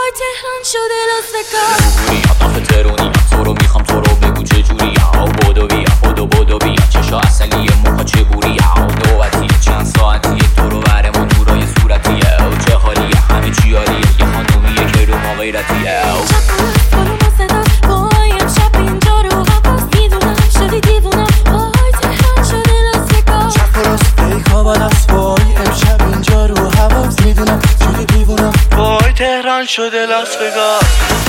وای تهران شده لاس وگاس آخه ترونی تو رو میخوام تو رو بگو چجوری بودو بیا بودو بیا چشا اصلی موها چه بوری نوبتیه چند ساعتیه تو رو برمون نورای صورتیه چه حالیه همه چی عالیه یه خانومیه که رو ما غیرتیه وای امشب اینجا رو حواس میدونم شدی دیوونم وای تهران شده لاس وگاس چپ و راست پیکا بالاست وای امشب اینجا رو حواس میدونم شدی دیوونم وای تهران شده لاس وگاس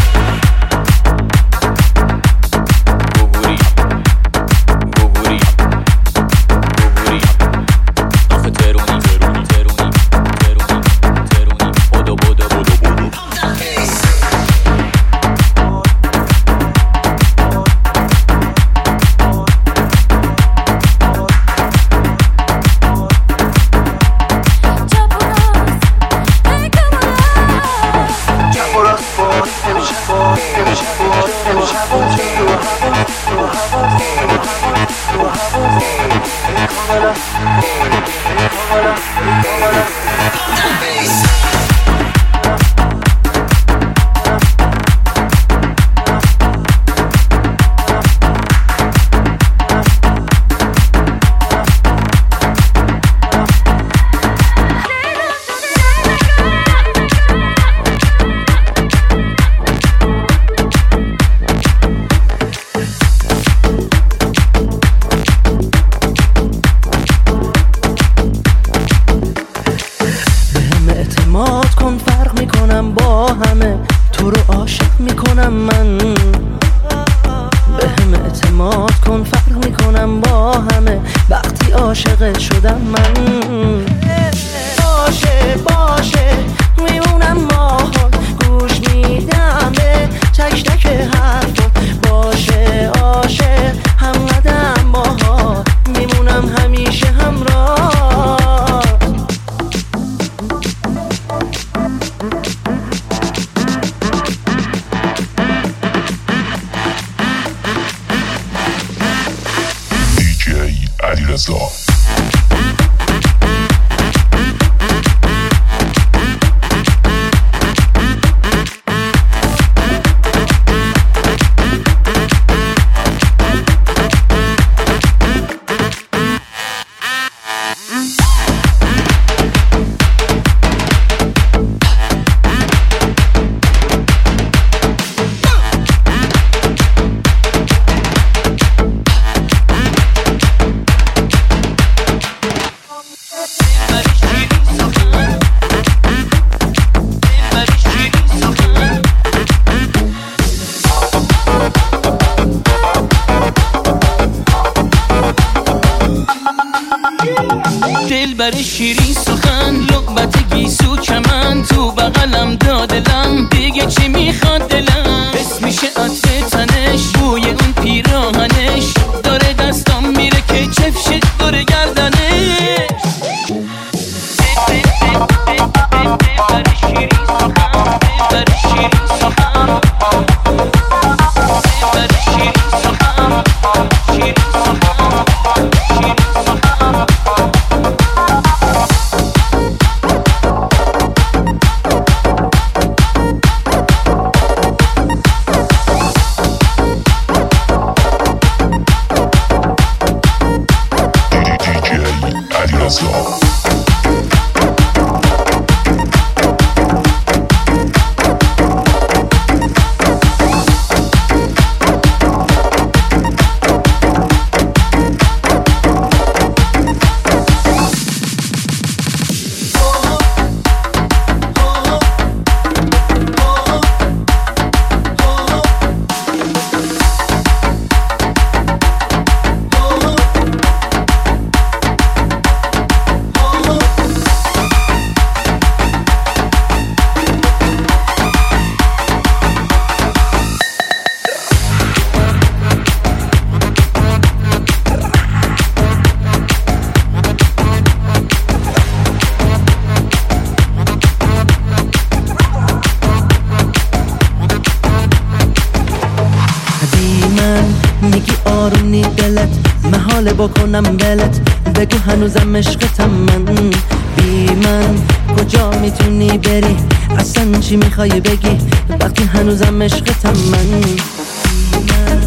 دلبر شیرین سخن لعبت گیسو کمن تو بغلم دادلم دیگه چی میخواد دلم حس میشه عطر تنش بوی اون پیراهنش داره دستام میره که چفشه داره گردنش دلبر شیرین سخن دلبر شیرین سخن دلبر شیرین سخن شیرین سخن شیرین سخن آروم دلت محاله بکنم بلت بگو هنوزم عشقتم من بی من کجا میتونی بری اصلا چی میخوای بگی وقتی هنوزم عشقتم من